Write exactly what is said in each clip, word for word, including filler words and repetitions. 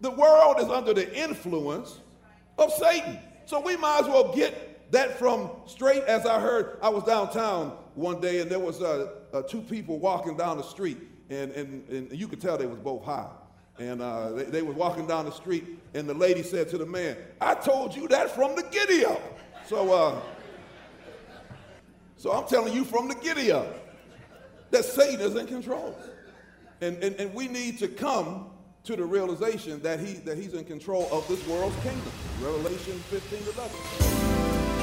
The world is under the influence of Satan. So we might as well get that from straight. As I heard, I was downtown one day, and there was uh, uh, two people walking down the street, and, and, and you could tell they was both high. And uh, they, they were walking down the street, and the lady said to the man, "I told you that from the giddy up." So, uh, so I'm telling you from the giddy up that Satan is in control. And, and, and we need to come to the realization that, he, that he's in control of this world's kingdom. Revelation fifteen eleven.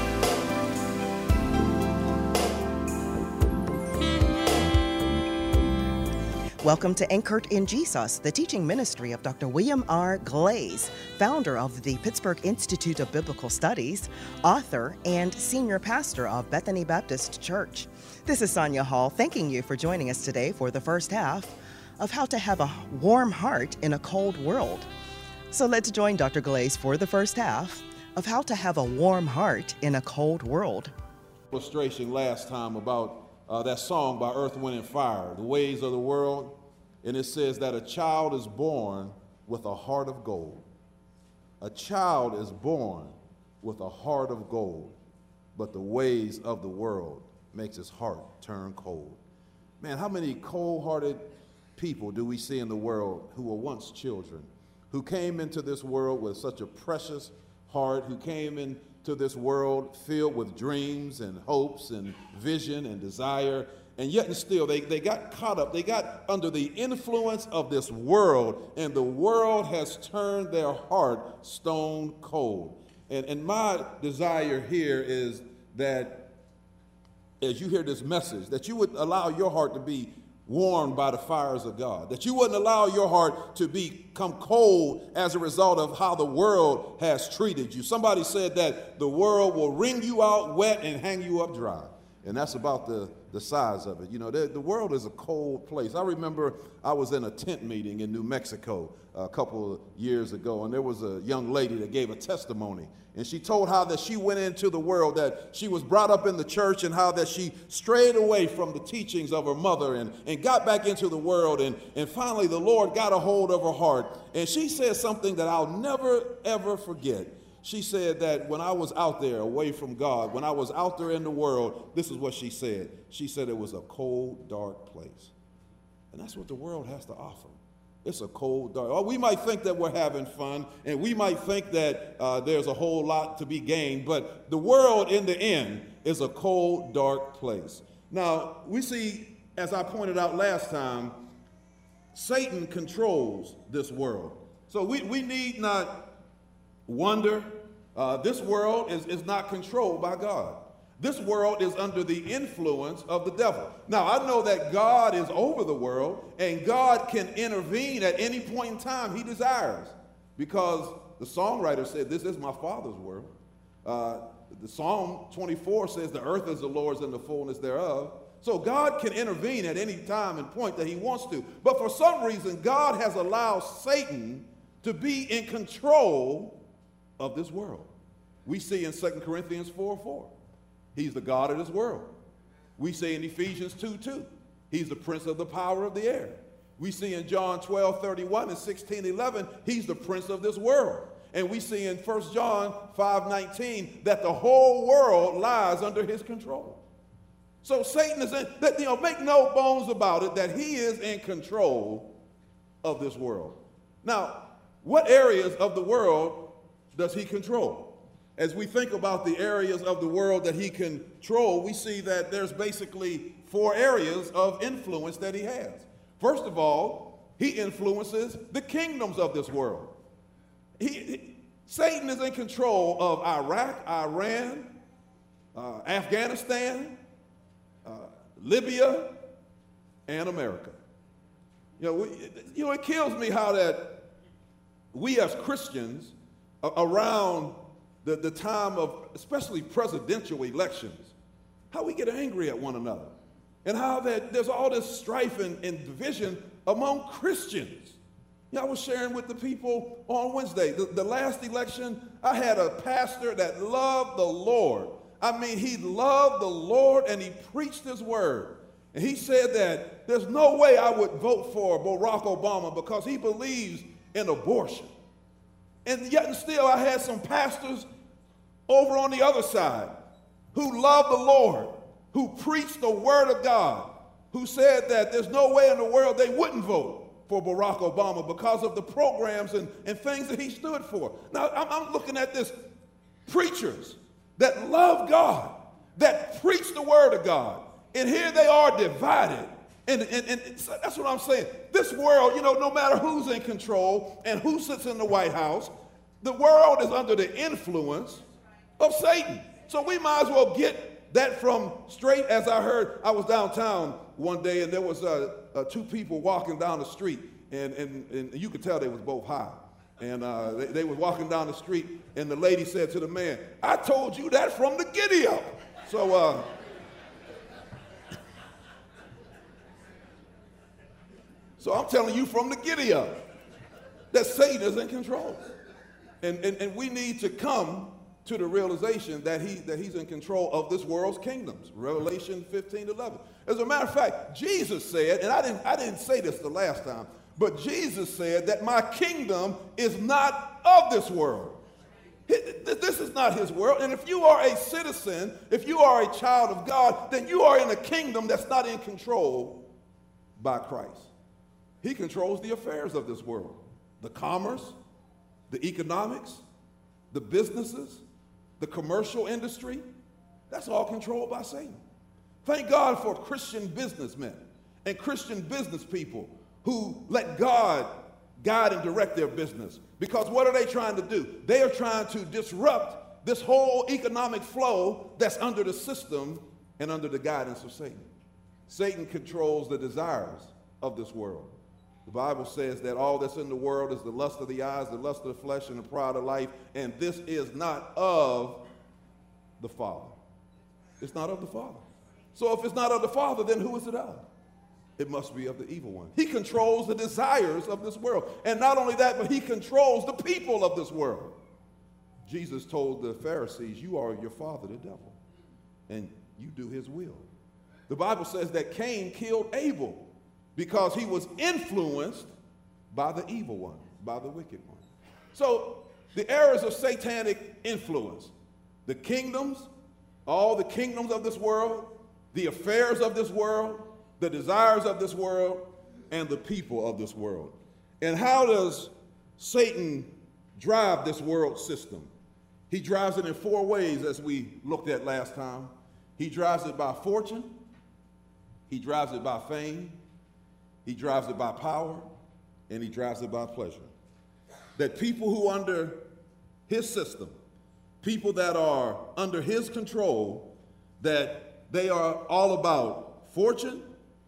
Welcome to Anchored in Jesus, the teaching ministry of Doctor William R. Glaze, founder of the Pittsburgh Institute of Biblical Studies, author, and senior pastor of Bethany Baptist Church. This is Sonia Hall, thanking you for joining us today for the first half of How to Have a Warm Heart in a Cold World. So let's join Doctor Glaze for the first half of How to Have a Warm Heart in a Cold World. Illustration last time about Uh, that song by Earth, Wind, and Fire, The Ways of the World, and it says that a child is born with a heart of gold. A child is born with a heart of gold, but the ways of the world makes his heart turn cold. Man, how many cold-hearted people do we see in the world who were once children, who came into this world with such a precious heart, who came in to this world filled with dreams and hopes and vision and desire, and yet and still they, they got caught up, they got under the influence of this world, and the world has turned their heart stone cold. And, and my desire here is that as you hear this message, that you would allow your heart to be warmed by the fires of God, that you wouldn't allow your heart to become cold as a result of how the world has treated you. Somebody said that the world will wring you out wet and hang you up dry. And that's about the, the size of it. You know, the, the world is a cold place. I remember I was in a tent meeting in New Mexico a couple of years ago, and there was a young lady that gave a testimony. And she told how that she went into the world, that she was brought up in the church, and how that she strayed away from the teachings of her mother and, and got back into the world. And, and finally, the Lord got a hold of her heart. And she said something that I'll never, ever forget. She said that when I was out there away from God, when I was out there in the world, this is what she said. She said it was a cold, dark place. And that's what the world has to offer. It's a cold, dark. Oh, we might think that we're having fun, and we might think that uh, there's a whole lot to be gained, but the world in the end is a cold, dark place. Now, we see, as I pointed out last time, Satan controls this world. So we, we need not wonder. Uh, this world is, is not controlled by God. This world is under the influence of the devil. Now, I know that God is over the world, and God can intervene at any point in time he desires, because the songwriter said, "This is my Father's world." Uh, the Psalm twenty-four says, "The earth is the Lord's and the fullness thereof." So God can intervene at any time and point that he wants to. But for some reason, God has allowed Satan to be in control of this world. We see in Second Corinthians four four. He's the God of this world. We see in Ephesians two two, he's the prince of the power of the air. We see in John twelve thirty-one and sixteen eleven, he's the prince of this world. And we see in First John five nineteen that the whole world lies under his control. So Satan is in, that, you know, make no bones about it, that he is in control of this world. Now, what areas of the world does he control? As we think about the areas of the world that he controls, we see that there's basically four areas of influence that he has. First of all, he influences the kingdoms of this world. He, he, Satan is in control of Iraq, Iran, uh, Afghanistan, uh, Libya, and America. You know, we, you know, it kills me how that we as Christians uh, around The, the time of especially presidential elections, how we get angry at one another, and how that there's all this strife and, and division among Christians. You know, I was sharing with the people on Wednesday, the, the last election, I had a pastor that loved the Lord. I mean, he loved the Lord, and he preached his word. And he said that there's no way I would vote for Barack Obama because he believes in abortion. And yet and still I had some pastors over on the other side who loved the Lord, who preached the word of God, who said that there's no way in the world they wouldn't vote for Barack Obama because of the programs and, and things that he stood for. Now, I'm, I'm looking at this, preachers that love God, that preach the word of God, and here they are divided. And, and, and that's what I'm saying. This world, you know, no matter who's in control and who sits in the White House, the world is under the influence of Satan. So we might as well get that from straight. As I heard, I was downtown one day, and there was uh, uh, two people walking down the street, and, and, and you could tell they was both high. And uh, they, they were walking down the street, and the lady said to the man, "I told you that from the giddy up." So, uh, so I'm telling you from the giddy up that Satan is in control. And, and, and we need to come to the realization that, he, that he's in control of this world's kingdoms. Revelation fifteen eleven. As a matter of fact, Jesus said, and I didn't, I didn't say this the last time, but Jesus said that my kingdom is not of this world. This is not his world. And if you are a citizen, if you are a child of God, then you are in a kingdom that's not in control by Christ. He controls the affairs of this world, the commerce, the economics, the businesses, the commercial industry. That's all controlled by Satan. Thank God for Christian businessmen and Christian business people who let God guide and direct their business. Because what are they trying to do? They are trying to disrupt this whole economic flow that's under the system and under the guidance of Satan. Satan controls the desires of this world. The Bible says that all that's in the world is the lust of the eyes, the lust of the flesh, and the pride of life, and this is not of the Father. It's not of the Father. So if it's not of the Father, then who is it of? It must be of the evil one. He controls the desires of this world. And not only that, but he controls the people of this world. Jesus told the Pharisees, "You are your father, the devil, and you do his will." The Bible says that Cain killed Abel because he was influenced by the evil one, by the wicked one. So the errors of satanic influence, the kingdoms, all the kingdoms of this world, the affairs of this world, the desires of this world, and the people of this world. And how does Satan drive this world system? He drives it in four ways, as we looked at last time. He drives it by fortune, he drives it by fame, he drives it by power, and he drives it by pleasure. That people who are under his system, people that are under his control, that they are all about fortune,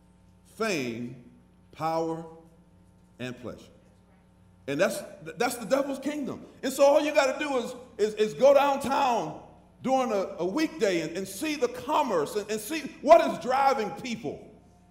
fame, power, and pleasure. And that's that's the devil's kingdom. And so all you got to do is, is, is go downtown during a, a weekday and, and see the commerce and, and see what is driving people.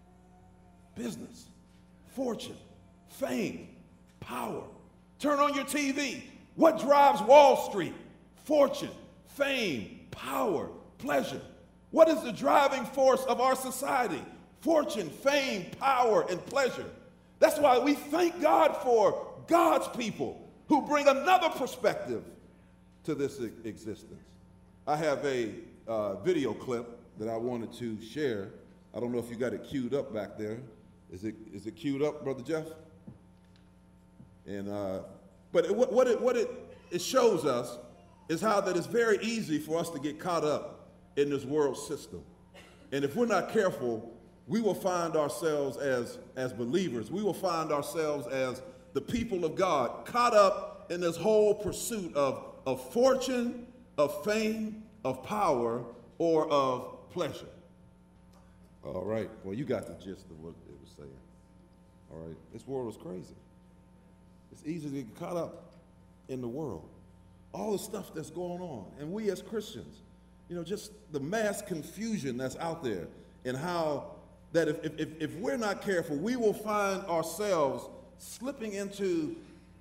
Business, fortune, fame, power. Turn on your T V. What drives Wall Street? Fortune, fame, power, pleasure. What is the driving force of our society? Fortune, fame, power, and pleasure. That's why we thank God for God's people who bring another perspective to this existence. I have a uh, video clip that I wanted to share. I don't know if you got it queued up back there. Is it is it queued up, Brother Jeff? And uh, but it, what, what it what it it shows us is how that it's very easy for us to get caught up in this world system, and if we're not careful, we will find ourselves as, as believers, we will find ourselves as the people of God caught up in this whole pursuit of, of fortune, of fame, of power, or of pleasure. All right, well, you got the gist of what it was saying. All right, this world is crazy. It's easy to get caught up in the world. All the stuff that's going on, and we as Christians, you know, just the mass confusion that's out there, and how that if, if, if we're not careful, we will find ourselves slipping into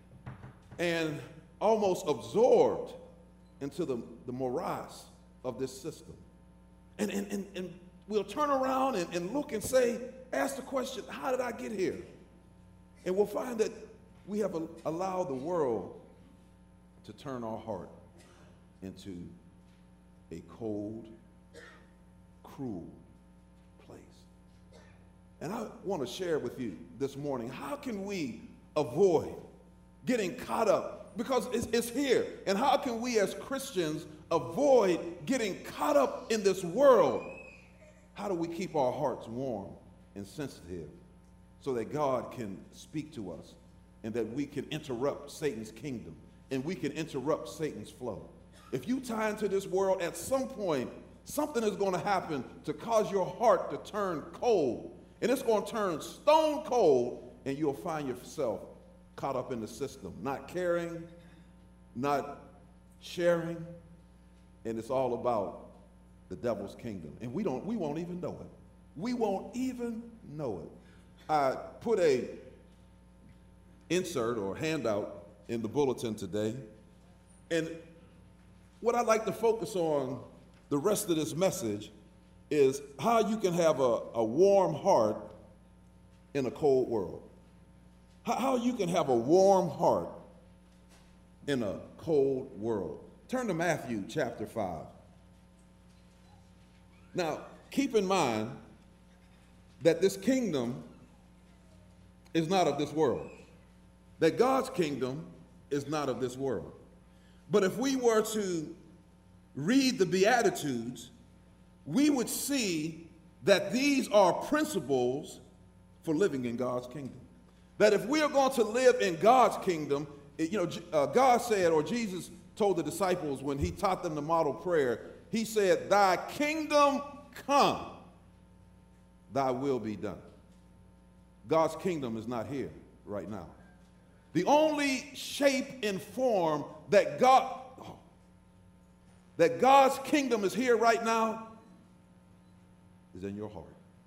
and almost absorbed into the, the morass of this system. And, and, and, and we'll turn around and, and look and say, ask the question, how did I get here? And we'll find that we have a, allowed the world to turn our heart into a cold, cruel place. And I want to share with you this morning, how can we avoid getting caught up? Because it's, it's here. And how can we as Christians avoid getting caught up in this world? How do we keep our hearts warm and sensitive so that God can speak to us and that we can interrupt Satan's kingdom and we can interrupt Satan's flow? If you tie into this world, at some point, something is going to happen to cause your heart to turn cold. And it's going to turn stone cold, and you'll find yourself caught up in the system, not caring, not sharing, and it's all about the devil's kingdom. And we don't, we won't even know it. We won't even know it. I put a insert or handout in the bulletin today, and what I'd like to focus on the rest of this message is how you can have a, a warm heart in a cold world. How, how you can have a warm heart in a cold world. Turn to Matthew chapter five. Now, keep in mind that this kingdom is not of this world. That God's kingdom is not of this world. But if we were to read the Beatitudes, we would see that these are principles for living in God's kingdom. That if we are going to live in God's kingdom, you know, uh, God said, or Jesus told the disciples when he taught them the model prayer, he said, "Thy kingdom come, thy will be done." God's kingdom is not here right now. The only shape and form that God, oh, that God's kingdom is here right now is in your heart.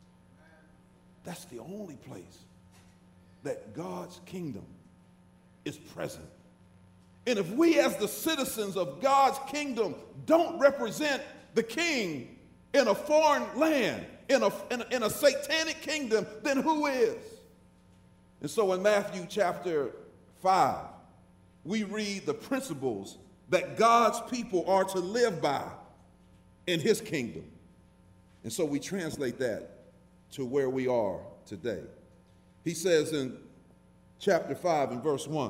That's the only place that God's kingdom is present. And if we as the citizens of God's kingdom don't represent the king in a foreign land, in a, in a, in a satanic kingdom, then who is? And so in Matthew chapter five, we read the principles that God's people are to live by in his kingdom. And so we translate that to where we are today. He says in chapter five and verse one,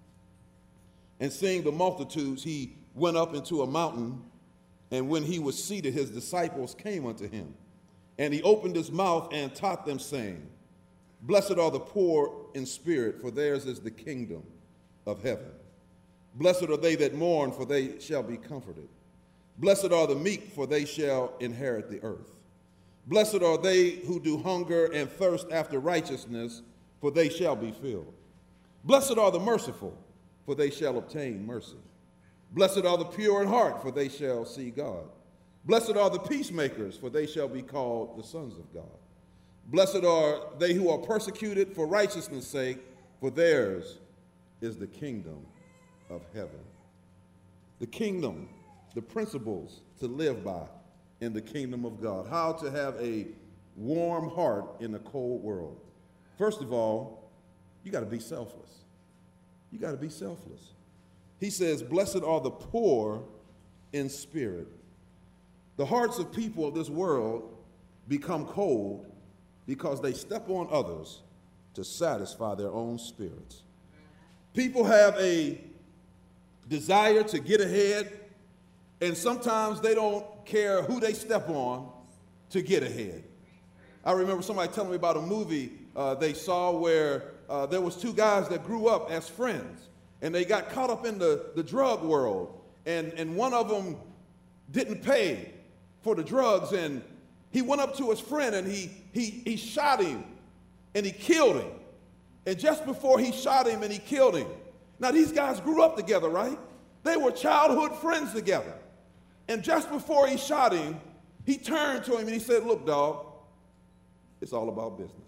"And seeing the multitudes, he went up into a mountain, and when he was seated, his disciples came unto him. And he opened his mouth and taught them, saying, Blessed are the poor in spirit, for theirs is the kingdom of heaven. Blessed are they that mourn, for they shall be comforted. Blessed are the meek, for they shall inherit the earth. Blessed are they who do hunger and thirst after righteousness, for they shall be filled. Blessed are the merciful, for they shall obtain mercy. Blessed are the pure in heart, for they shall see God. Blessed are the peacemakers, for they shall be called the sons of God. Blessed are they who are persecuted for righteousness' sake, for theirs is the kingdom of heaven." The kingdom, the principles to live by in the kingdom of God. How to have a warm heart in a cold world. First of all, you got to be selfless. You got to be selfless. He says, "Blessed are the poor in spirit." The hearts of people of this world become cold because they step on others to satisfy their own spirits. People have a desire to get ahead, and sometimes they don't care who they step on to get ahead. I remember somebody telling me about a movie uh, they saw where uh, there was two guys that grew up as friends, and they got caught up in the, the drug world, and, and one of them didn't pay for the drugs, and he went up to his friend and he, he, he shot him and he killed him. And just before he shot him and he killed him, now these guys grew up together, right? They were childhood friends together. And just before he shot him, he turned to him and he said, "Look, dog, it's all about business."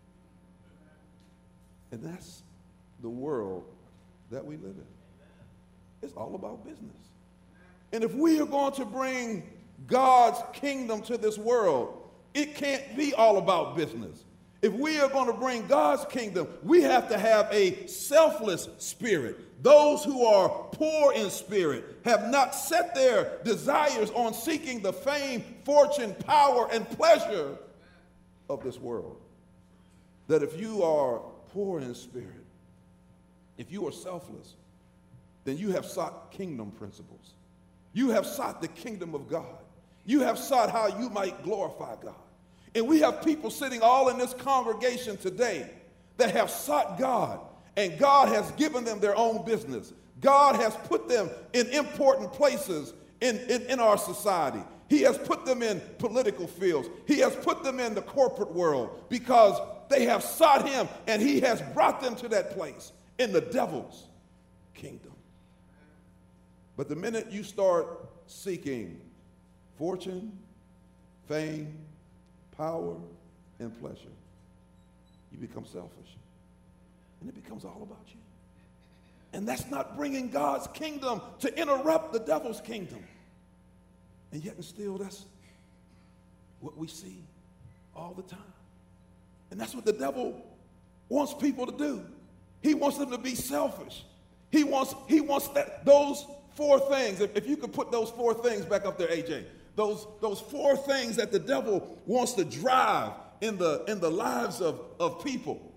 And that's the world that we live in. It's all about business. And if we are going to bring God's kingdom to this world, it can't be all about business. If we are going to bring God's kingdom, we have to have a selfless spirit. Those who are poor in spirit have not set their desires on seeking the fame, fortune, power, and pleasure of this world. That if you are poor in spirit, if you are selfless, then you have sought kingdom principles. You have sought the kingdom of God. You have sought how you might glorify God. And we have people sitting all in this congregation today that have sought God, and God has given them their own business. God has put them in important places in, in, in our society. He has put them in political fields. He has put them in the corporate world because they have sought him, and he has brought them to that place in the devil's kingdom. But the minute you start seeking fortune, fame, power, and pleasure, you become selfish. And it becomes all about you. And that's not bringing God's kingdom to interrupt the devil's kingdom. And yet and still, that's what we see all the time. And that's what the devil wants people to do. He wants them to be selfish. He wants, he wants that, those four things. If, if you could put those four things back up there, A J. Those, those four things that the devil wants to drive in the, in the lives of, of people.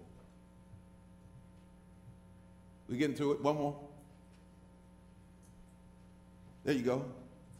We get into it. One more. There you go.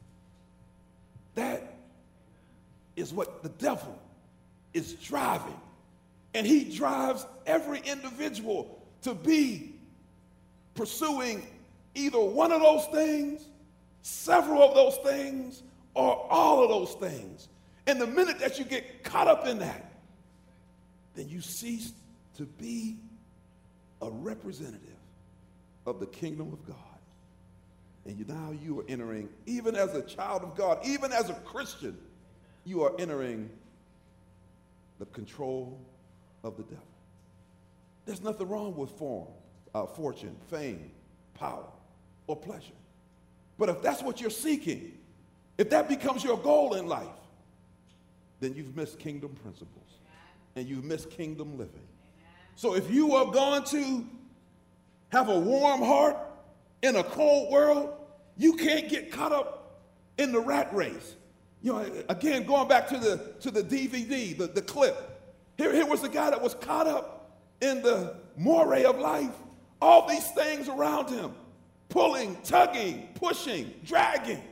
That is what the devil is driving. And he drives every individual to be pursuing either one of those things, several of those things, or all of those things. And the minute that you get caught up in that, then you cease to be a representative of the kingdom of God. And you, now you are entering, even as a child of God, even as a Christian, you are entering the control of the devil. There's nothing wrong with form, uh, fortune, fame, power, or pleasure. But if that's what you're seeking, if that becomes your goal in life, then you've missed kingdom principles and you've missed kingdom living. So if you are going to have a warm heart in a cold world, you can't get caught up in the rat race. You know, again, going back to the to the D V D, the, the clip. Here, here was a guy that was caught up in the moray of life. All these things around him, pulling, tugging, pushing, dragging.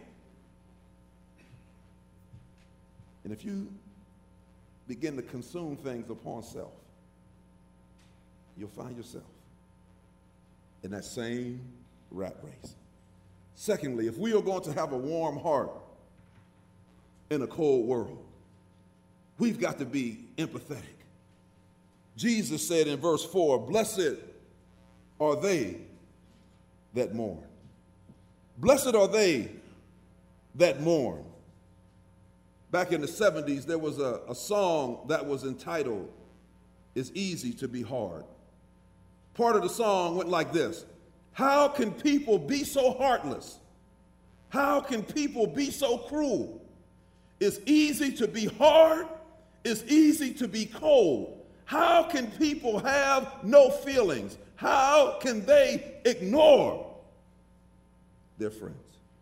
And if you begin to consume things upon self, you'll find yourself in that same rat race. Secondly, if we are going to have a warm heart in a cold world, we've got to be empathetic. Jesus said in verse four, "Blessed are they that mourn." Blessed are they that mourn. Back in the seventies, there was a, a song that was entitled, "It's Easy to Be Hard." Part of the song went like this: how can people be so heartless? How can people be so cruel? It's easy to be hard. It's easy to be cold. How can people have no feelings? How can they ignore their friends?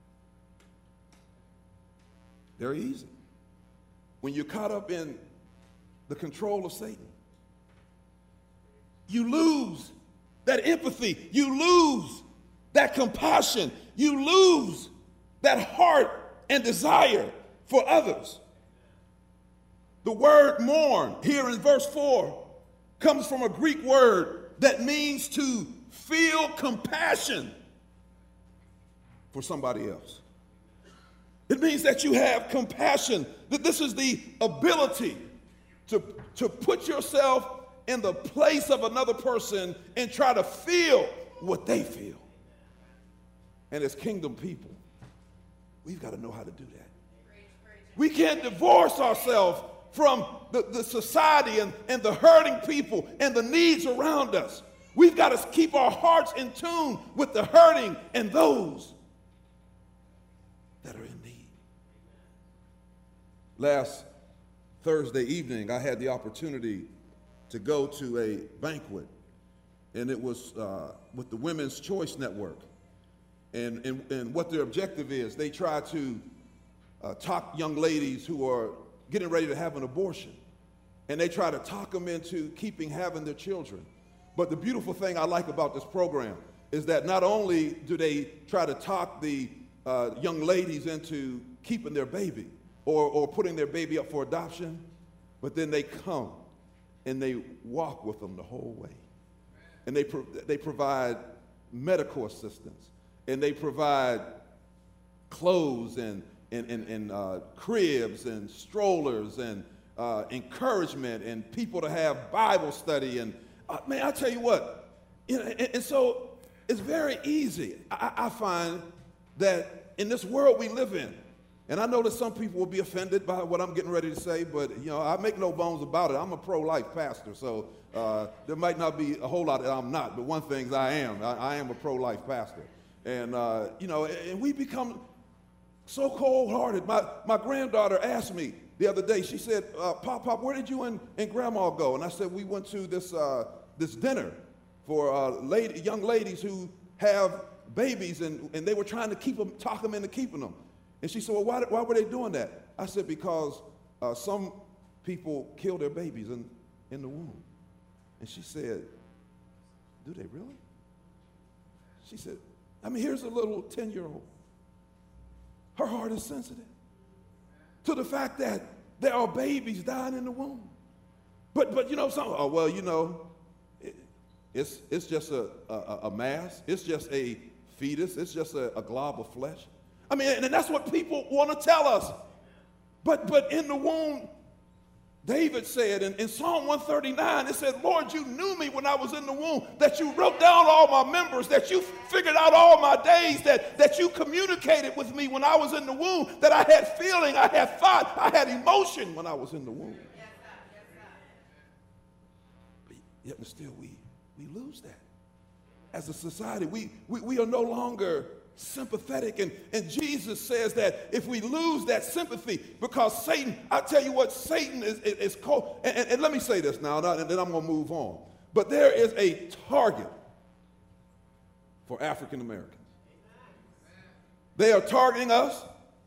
Very easy. When you're caught up in the control of Satan, you lose that empathy. You lose that compassion. You lose that heart and desire for others. The word mourn here in verse four comes from a Greek word that means to feel compassion for somebody else. It means that you have compassion, that this is the ability to, to put yourself in the place of another person and try to feel what they feel. And as kingdom people, we've got to know how to do that. We can't divorce ourselves from the, the society and, and the hurting people and the needs around us. We've got to keep our hearts in tune with the hurting and those that are in need. Last Thursday evening, I had the opportunity to go to a banquet, and it was uh, with the Women's Choice Network. And, and, and what their objective is, they try to uh, talk young ladies who are getting ready to have an abortion. And they try to talk them into keeping having their children. But the beautiful thing I like about this program is that not only do they try to talk the uh, young ladies into keeping their baby or, or putting their baby up for adoption, but then they come and they walk with them the whole way. And they, pro- they provide medical assistance. And they provide clothes and, and, and, and uh, cribs and strollers and uh, encouragement and people to have Bible study. And uh, man, I tell you what, you know, and, and so it's very easy. I, I find that in this world we live in, and I know that some people will be offended by what I'm getting ready to say, but you know, I make no bones about it. I'm a pro-life pastor, so uh, there might not be a whole lot that I'm not, but one thing I am, I, I am a pro-life pastor. And, uh, you know, and we become so cold-hearted. My, my granddaughter asked me the other day, she said, uh, Pop, Pop, where did you and, and Grandma go? And I said, we went to this, uh, this dinner for uh, lady, young ladies who have babies, and, and they were trying to keep them, talk them into keeping them. And she said, well, why, why were they doing that? I said, because uh, some people kill their babies in, in the womb. And she said, do they really? She said, I mean, here's a little ten-year-old. Her heart is sensitive to the fact that there are babies dying in the womb. But, but you know, some, oh, well, you know, it, it's, it's just a, a, a mass. It's just a fetus. It's just a, a glob of flesh. I mean, and that's what people want to tell us. But, but in the womb, David said in, in Psalm one thirty-nine, it said, Lord, you knew me when I was in the womb, that you wrote down all my members, that you figured out all my days, that, that you communicated with me when I was in the womb, that I had feeling, I had thought, I had emotion when I was in the womb. Yes, sir. Yes, sir. But yet and still we, we lose that. As a society, we, we, we are no longer sympathetic, and, and Jesus says that if we lose that sympathy, because Satan, I tell you what, Satan is, is, is cold. And, and, and let me say this now, and then I'm going to move on. But there is a target for African Americans. They are targeting us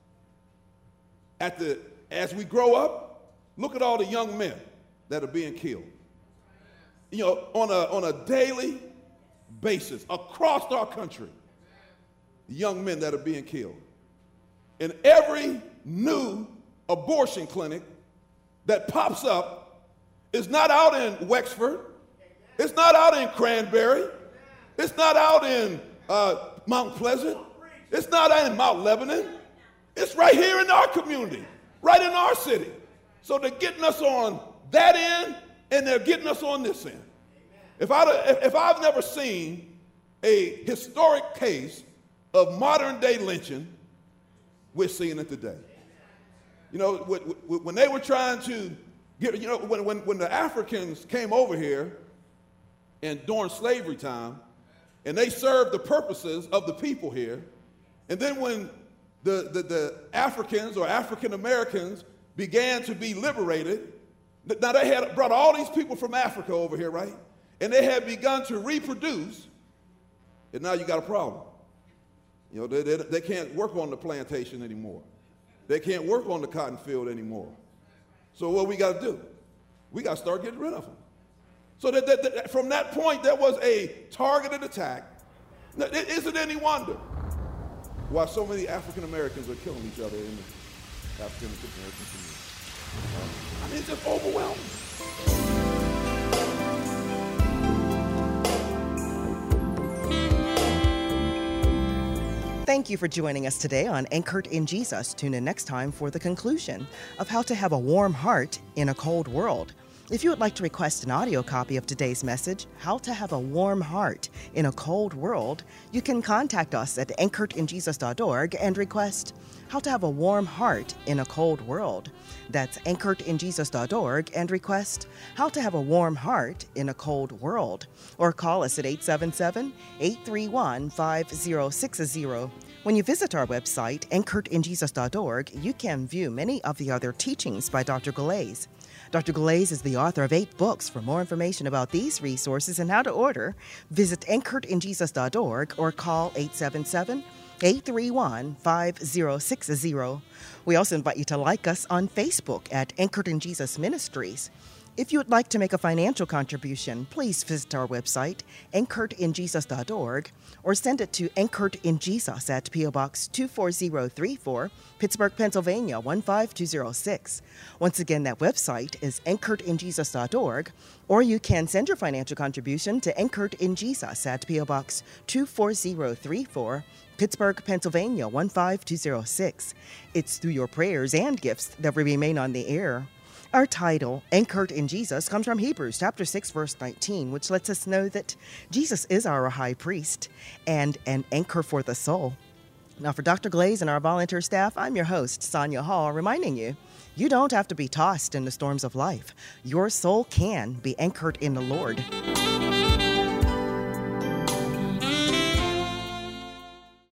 at the, as we grow up. Look at all the young men that are being killed. You know, on a, on a daily basis across our country. Young men that are being killed. In every new abortion clinic that pops up is not out in Wexford. It's not out in Cranberry. It's not out in uh, Mount Pleasant. It's not out in Mount Lebanon. It's right here in our community, right in our city. So they're getting us on that end, and they're getting us on this end. If, I, if I've never seen a historic case of modern day lynching, we're seeing it today. You know, when they were trying to get, you know, when, when, when the Africans came over here and during slavery time, and they served the purposes of the people here, and then when the, the, the Africans or African Americans began to be liberated, now they had brought all these people from Africa over here, right? And they had begun to reproduce, and now you got a problem. You know, they, they, they can't work on the plantation anymore. They can't work on the cotton field anymore. So what we got to do? We got to start getting rid of them. So that, that, that from that point, there was a targeted attack. Now, is it any wonder why so many African Americans are killing each other in the African American community? I mean, it's just overwhelming. Thank you for joining us today on Anchored in Jesus. Tune in next time for the conclusion of How to Have a Warm Heart in a Cold World. If you would like to request an audio copy of today's message, How to Have a Warm Heart in a Cold World, you can contact us at anchored in jesus dot org and request How to Have a Warm Heart in a Cold World. That's anchored in jesus dot org and request How to Have a Warm Heart in a Cold World. Or call us at eight seven seven, eight three one, five zero six zero. When you visit our website, anchored in jesus dot org, you can view many of the other teachings by Doctor Galais. Doctor Glaze is the author of eight books. For more information about these resources and how to order, visit anchored in jesus dot org or call eight seven seven, eight three one, five zero six zero. We also invite you to like us on Facebook at Anchored in Jesus Ministries. If you would like to make a financial contribution, please visit our website, anchored in jesus dot org, or send it to Anchored in Jesus at P O Box two four zero three four, Pittsburgh, Pennsylvania one five two zero six. Once again, that website is anchored in jesus dot org, or you can send your financial contribution to Anchored in Jesus at P O Box two four zero three four, Pittsburgh, Pennsylvania one five two zero six. It's through your prayers and gifts that we remain on the air. Our title, Anchored in Jesus, comes from Hebrews chapter six, verse nineteen, which lets us know that Jesus is our high priest and an anchor for the soul. Now, for Doctor Glaze and our volunteer staff, I'm your host, Sonia Hall, reminding you, you don't have to be tossed in the storms of life. Your soul can be anchored in the Lord.